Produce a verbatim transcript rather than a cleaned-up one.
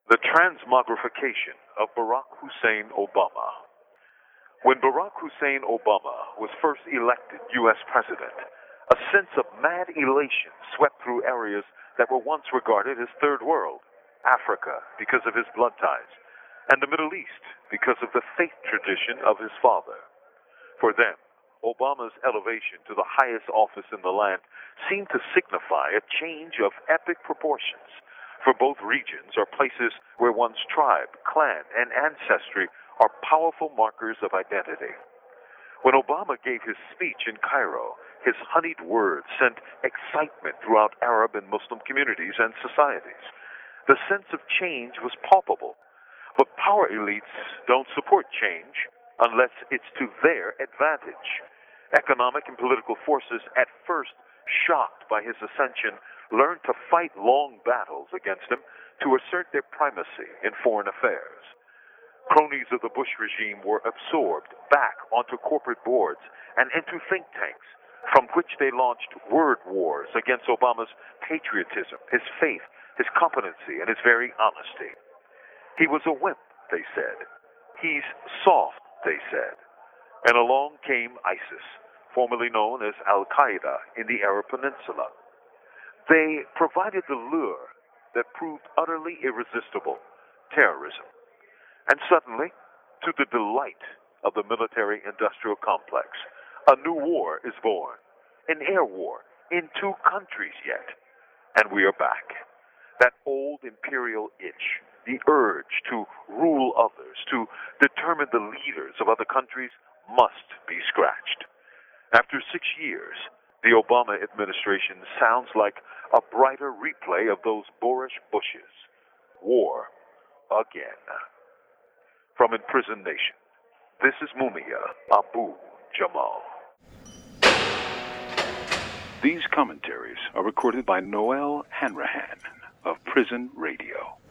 The transmogrification of Barack Hussein Obama. When Barack Hussein Obama was first elected U S president, a sense of mad elation swept through areas that were once regarded as third world, Africa because of his blood ties, and the Middle East because of the faith tradition of his father. For them, Obama's elevation to the highest office in the land seemed to signify a change of epic proportions, for both regions are places where one's tribe, clan, and ancestry are powerful markers of identity. When Obama gave his speech in Cairo, his honeyed words sent excitement throughout Arab and Muslim communities and societies. The sense of change was palpable, but power elites don't support change unless it's to their advantage. Economic and political forces, at first shocked by his ascension, learned to fight long battles against him to assert their primacy in foreign affairs. Cronies of the Bush regime were absorbed back onto corporate boards and into think tanks, from which they launched word wars against Obama's patriotism, his faith, his competency, and his very honesty. He was a wimp, they said. He's soft, they said. And along came ISIS, formerly known as Al-Qaeda in the Arab Peninsula. They provided the lure that proved utterly irresistible, terrorism. And suddenly, to the delight of the military-industrial complex, a new war is born, an air war in two countries yet. And we are back. That old imperial itch, the urge to rule others, to determine the leaders of other countries, must be scratched. After six years, the Obama administration sounds like a brighter replay of those boorish Bushes. War again. From Imprisoned Nation, this is Mumia Abu Jamal. These commentaries are recorded by Noel Hanrahan of Prison Radio.